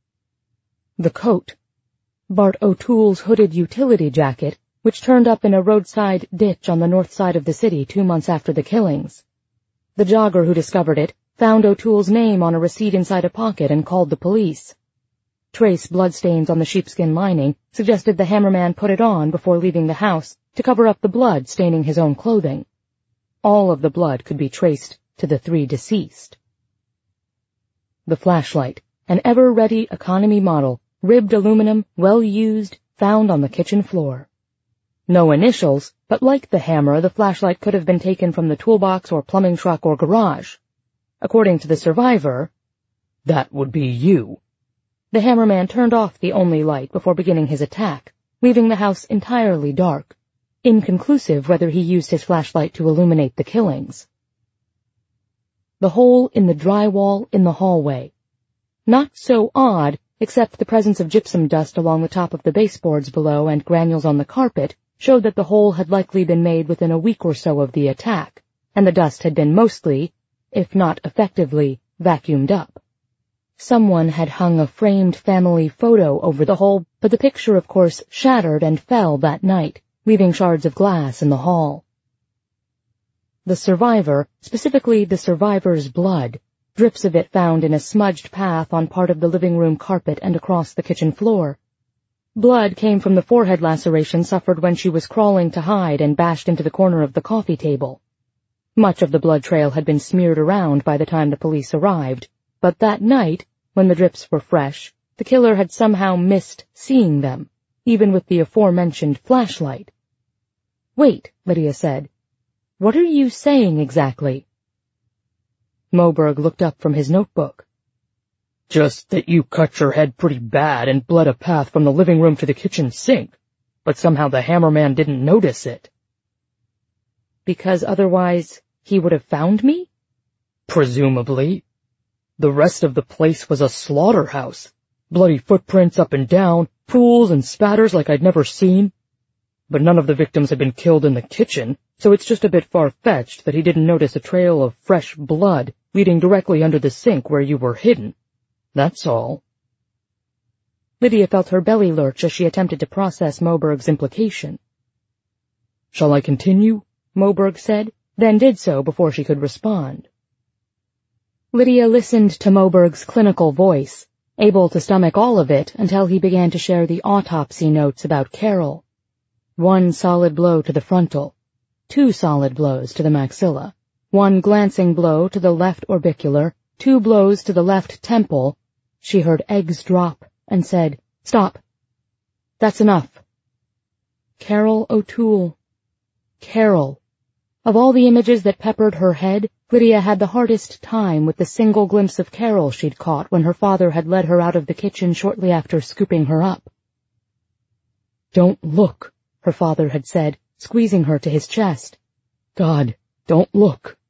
The coat. Bart O'Toole's hooded utility jacket, which turned up in a roadside ditch on the north side of the city two months after the killings. The jogger who discovered it found O'Toole's name on a receipt inside a pocket and called the police. Trace bloodstains on the sheepskin lining suggested the hammerman put it on before leaving the house to cover up the blood staining his own clothing. All of the blood could be traced to the three deceased. The flashlight, an ever-ready economy model, ribbed aluminum, well-used, found on the kitchen floor. No initials, but like the hammer, the flashlight could have been taken from the toolbox or plumbing truck or garage. According to the survivor, "That would be you." The hammerman turned off the only light before beginning his attack, leaving the house entirely dark, inconclusive whether he used his flashlight to illuminate the killings. The hole in the drywall in the hallway. Not so odd, except the presence of gypsum dust along the top of the baseboards below and granules on the carpet showed that the hole had likely been made within a week or so of the attack, and the dust had been mostly, if not effectively, vacuumed up. Someone had hung a framed family photo over the hole, but the picture, of course, shattered and fell that night, leaving shards of glass in the hall. The survivor, specifically the survivor's blood, drips of it found in a smudged path on part of the living room carpet and across the kitchen floor. Blood came from the forehead laceration suffered when she was crawling to hide and bashed into the corner of the coffee table. Much of the blood trail had been smeared around by the time the police arrived, but that night, when the drips were fresh, the killer had somehow missed seeing them, even with the aforementioned flashlight. "Wait," Lydia said. "What are you saying exactly?" Moberg looked up from his notebook. "Just that you cut your head pretty bad and bled a path from the living room to the kitchen sink, but somehow the hammerman didn't notice it." "Because otherwise he would have found me?" "Presumably. The rest of the place was a slaughterhouse. Bloody footprints up and down, pools and spatters like I'd never seen. But none of the victims had been killed in the kitchen, so it's just a bit far-fetched that he didn't notice a trail of fresh blood leading directly under the sink where you were hidden. That's all." Lydia felt her belly lurch as she attempted to process Moberg's implication. "Shall I continue?" Moberg said, then did so before she could respond. Lydia listened to Moberg's clinical voice, able to stomach all of it until he began to share the autopsy notes about Carol. One solid blow to the frontal, two solid blows to the maxilla, one glancing blow to the left orbicular, two blows to the left temple. She heard eggs drop and said, "Stop. That's enough." Carol O'Toole. Carol. Of all the images that peppered her head, Lydia had the hardest time with the single glimpse of Carol she'd caught when her father had led her out of the kitchen shortly after scooping her up. "Don't look," her father had said, squeezing her to his chest. "God, don't look."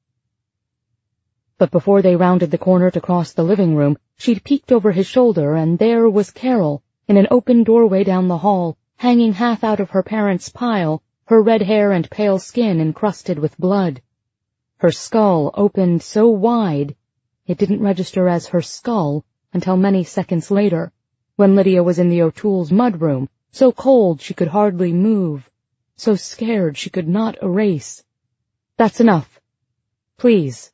But before they rounded the corner to cross the living room, she'd peeked over his shoulder, and there was Carol, in an open doorway down the hall, hanging half out of her parents' pile, her red hair and pale skin encrusted with blood. Her skull opened so wide, it didn't register as her skull until many seconds later, when Lydia was in the O'Toole's mudroom, so cold she could hardly move, so scared she could not erase. "That's enough. Please."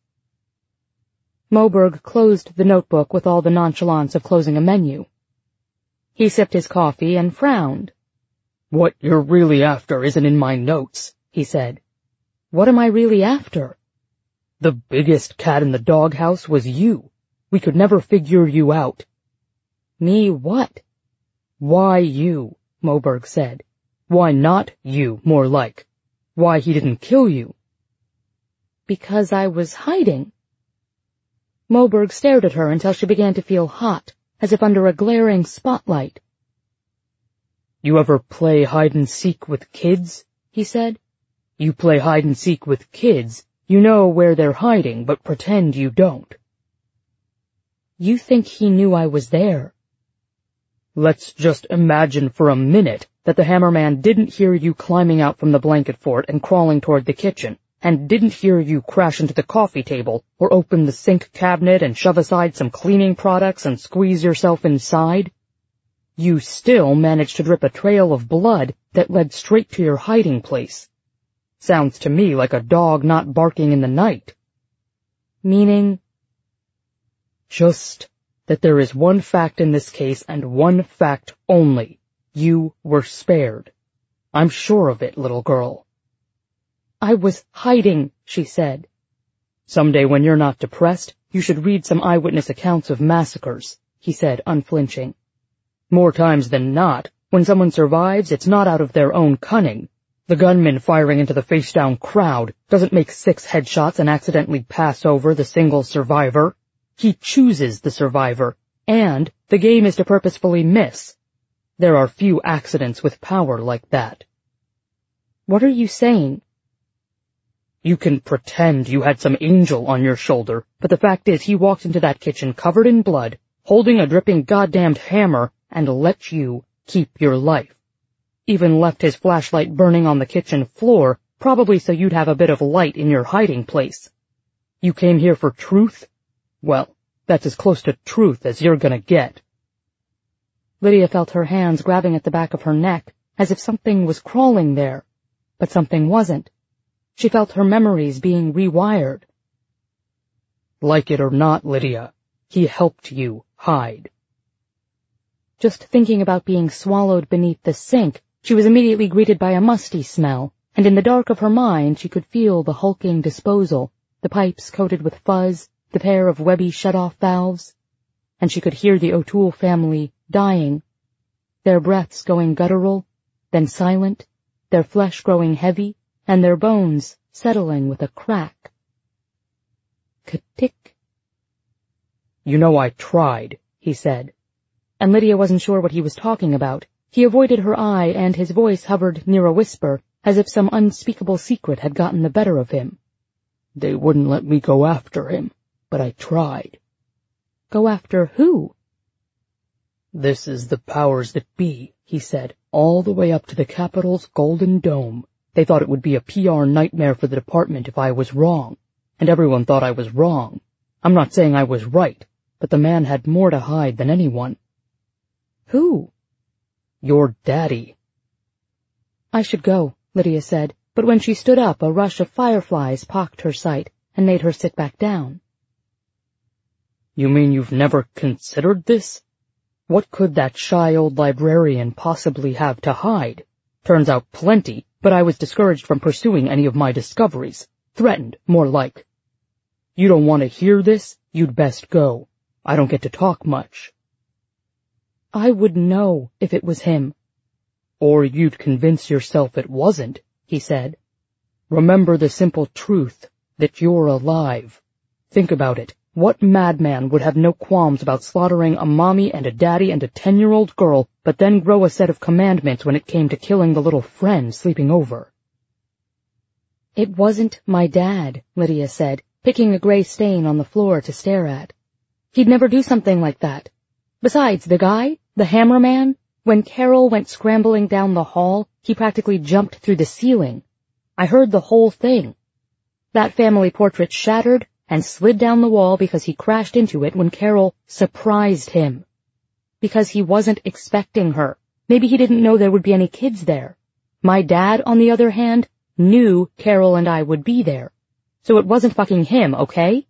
Moberg closed the notebook with all the nonchalance of closing a menu. He sipped his coffee and frowned. "What you're really after isn't in my notes," he said. "What am I really after?" "The biggest cat in the doghouse was you. We could never figure you out." "Me what?" "Why you," Moberg said. "Why not you, more like? Why he didn't kill you?" "Because I was hiding." Moberg stared at her until she began to feel hot, as if under a glaring spotlight. "You ever play hide-and-seek with kids?" he said. "You play hide-and-seek with kids, you know where they're hiding, but pretend you don't." "You think he knew I was there?" "Let's just imagine for a minute that the Hammerman didn't hear you climbing out from the blanket fort and crawling toward the kitchen, and didn't hear you crash into the coffee table, or open the sink cabinet and shove aside some cleaning products and squeeze yourself inside. You still managed to drip a trail of blood that led straight to your hiding place. Sounds to me like a dog not barking in the night." "Meaning?" "Just that there is one fact in this case and one fact only. You were spared. I'm sure of it, little girl." "I was hiding," she said. "Someday when you're not depressed, you should read some eyewitness accounts of massacres," he said, unflinching. "More times than not, when someone survives, it's not out of their own cunning. The gunman firing into the face-down crowd doesn't make six headshots and accidentally pass over the single survivor. He chooses the survivor, and the game is to purposefully miss. There are few accidents with power like that." "What are you saying?" "You can pretend you had some angel on your shoulder, but the fact is he walked into that kitchen covered in blood, holding a dripping goddamned hammer, and let you keep your life. Even left his flashlight burning on the kitchen floor, probably so you'd have a bit of light in your hiding place. You came here for truth? Well, that's as close to truth as you're gonna get." Lydia felt her hands grabbing at the back of her neck, as if something was crawling there, but something wasn't. She felt her memories being rewired. "Like it or not, Lydia, he helped you hide." Just thinking about being swallowed beneath the sink, she was immediately greeted by a musty smell, and in the dark of her mind she could feel the hulking disposal, the pipes coated with fuzz, the pair of webby shut-off valves, and she could hear the O'Toole family dying, their breaths going guttural, then silent, their flesh growing heavy, and their bones settling with a crack. Ka-tick. "You know I tried," he said. And Lydia wasn't sure what he was talking about. He avoided her eye, and his voice hovered near a whisper, as if some unspeakable secret had gotten the better of him. "They wouldn't let me go after him, but I tried." "Go after who?" "This is the powers that be," he said, "all the way up to the Capitol's Golden Dome. They thought it would be a P R nightmare for the department if I was wrong, and everyone thought I was wrong. I'm not saying I was right, but the man had more to hide than anyone." "Who?" "Your daddy." "I should go," Lydia said, but when she stood up, a rush of fireflies pocked her sight and made her sit back down. "You mean you've never considered this? What could that shy old librarian possibly have to hide? Turns out plenty, but I was discouraged from pursuing any of my discoveries. Threatened, more like. You don't want to hear this? You'd best go. I don't get to talk much." "I would know if it was him." "Or you'd convince yourself it wasn't," he said. Remember the simple truth that you're alive. Think about it. What madman would have no qualms about slaughtering a mommy and a daddy and a ten-year-old girl, but then grow a set of commandments when it came to killing the little friend sleeping over? It wasn't my dad, Lydia said, picking a gray stain on the floor to stare at. He'd never do something like that. Besides, the guy, the hammer man, when Carol went scrambling down the hall, he practically jumped through the ceiling. I heard the whole thing. That family portrait shattered and slid down the wall because he crashed into it when Carol surprised him. Because he wasn't expecting her. Maybe he didn't know there would be any kids there. My dad, on the other hand, knew Carol and I would be there. So it wasn't fucking him, okay?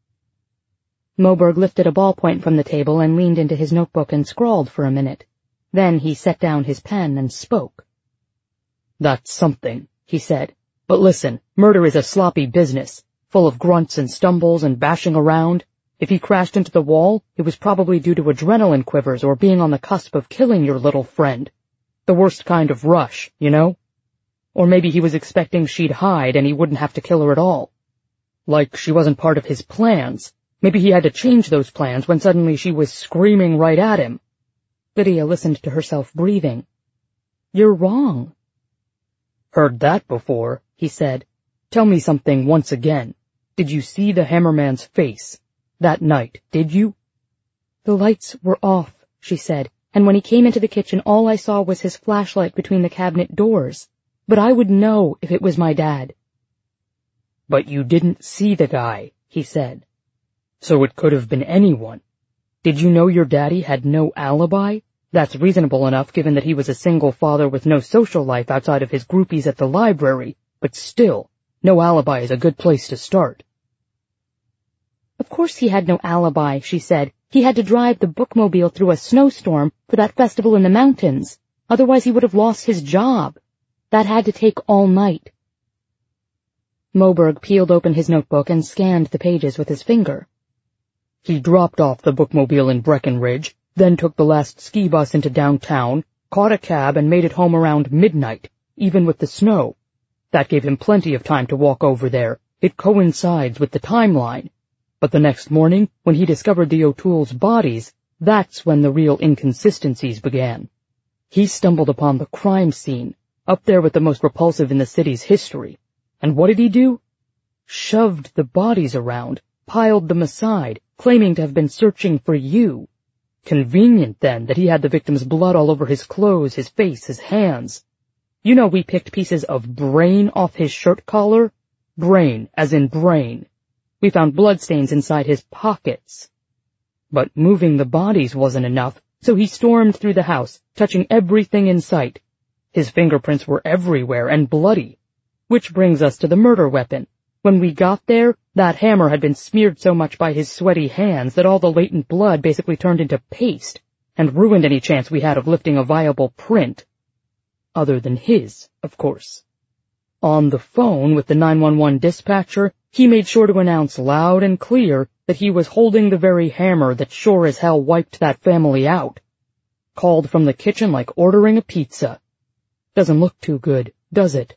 Moberg lifted a ballpoint from the table and leaned into his notebook and scrawled for a minute. Then he set down his pen and spoke. That's something, he said. But listen, murder is a sloppy business, full of grunts and stumbles and bashing around. If he crashed into the wall, it was probably due to adrenaline quivers or being on the cusp of killing your little friend. The worst kind of rush, you know? Or maybe he was expecting she'd hide and he wouldn't have to kill her at all. Like she wasn't part of his plans. Maybe he had to change those plans when suddenly she was screaming right at him. Lydia listened to herself breathing. You're wrong. Heard that before, he said. Tell me something once again. Did you see the hammerman's face? That night, did you? The lights were off, she said, and when he came into the kitchen all I saw was his flashlight between the cabinet doors. But I would know if it was my dad. But you didn't see the guy, he said. So it could have been anyone. Did you know your daddy had no alibi? That's reasonable enough given that he was a single father with no social life outside of his groupies at the library, but still, no alibi is a good place to start. Of course he had no alibi, she said. He had to drive the bookmobile through a snowstorm for that festival in the mountains. Otherwise he would have lost his job. That had to take all night. Moberg peeled open his notebook and scanned the pages with his finger. He dropped off the bookmobile in Breckenridge, then took the last ski bus into downtown, caught a cab and made it home around midnight, even with the snow. That gave him plenty of time to walk over there. It coincides with the timeline. But the next morning, when he discovered the O'Toole's bodies, that's when the real inconsistencies began. He stumbled upon the crime scene, up there with the most repulsive in the city's history. And what did he do? Shoved the bodies around, piled them aside, claiming to have been searching for you. Convenient, then, that he had the victim's blood all over his clothes, his face, his hands. You know we picked pieces of brain off his shirt collar? Brain, as in brain. We found bloodstains inside his pockets. But moving the bodies wasn't enough, so he stormed through the house, touching everything in sight. His fingerprints were everywhere and bloody. Which brings us to the murder weapon. When we got there, that hammer had been smeared so much by his sweaty hands that all the latent blood basically turned into paste and ruined any chance we had of lifting a viable print. Other than his, of course. On the phone with the nine one one dispatcher, he made sure to announce loud and clear that he was holding the very hammer that sure as hell wiped that family out. Called from the kitchen like ordering a pizza. Doesn't look too good, does it?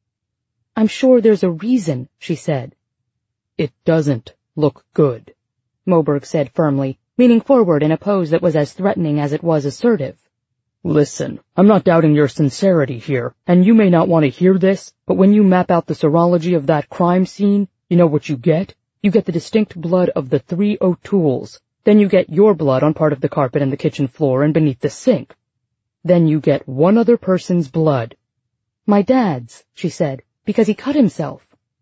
I'm sure there's a reason, she said. It doesn't look good, Moberg said firmly, leaning forward in a pose that was as threatening as it was assertive. Listen, I'm not doubting your sincerity here, and you may not want to hear this, but when you map out the serology of that crime scene, you know what you get? You get the distinct blood of the three O'Tooles. Then you get your blood on part of the carpet and the kitchen floor and beneath the sink. Then you get one other person's blood. My dad's, she said, because he cut himself.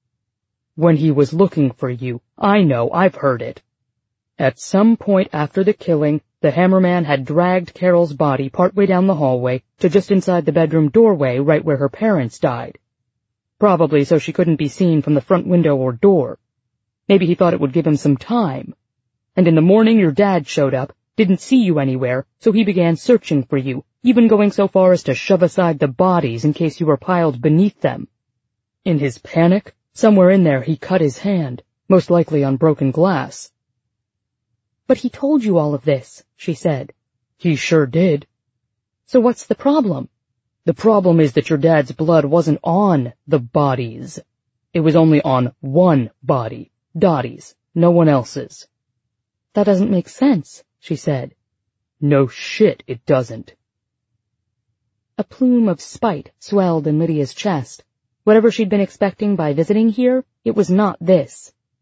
When he was looking for you, I know, I've heard it. At some point after the killing, the hammerman had dragged Carol's body partway down the hallway to just inside the bedroom doorway right where her parents died. Probably so she couldn't be seen from the front window or door. Maybe he thought it would give him some time. And in the morning your dad showed up, didn't see you anywhere, so he began searching for you, even going so far as to shove aside the bodies in case you were piled beneath them. In his panic, somewhere in there he cut his hand, most likely on broken glass. But he told you all of this, she said. He sure did. So what's the problem? The problem is that your dad's blood wasn't on the bodies. It was only on one body, Dottie's, no one else's. That doesn't make sense, she said. No shit, it doesn't. A plume of spite swelled in Lydia's chest. Whatever she'd been expecting by visiting here, it was not this.